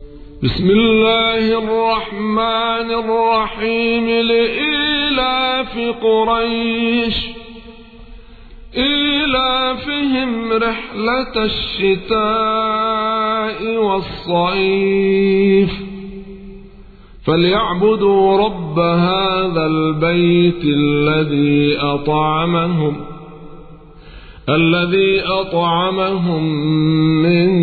بسم الله الرحمن الرحيم. لإيلاف قريش إيلافهم رحلة الشتاء والصيف فليعبدوا رب هذا البيت الذي أطعمهم من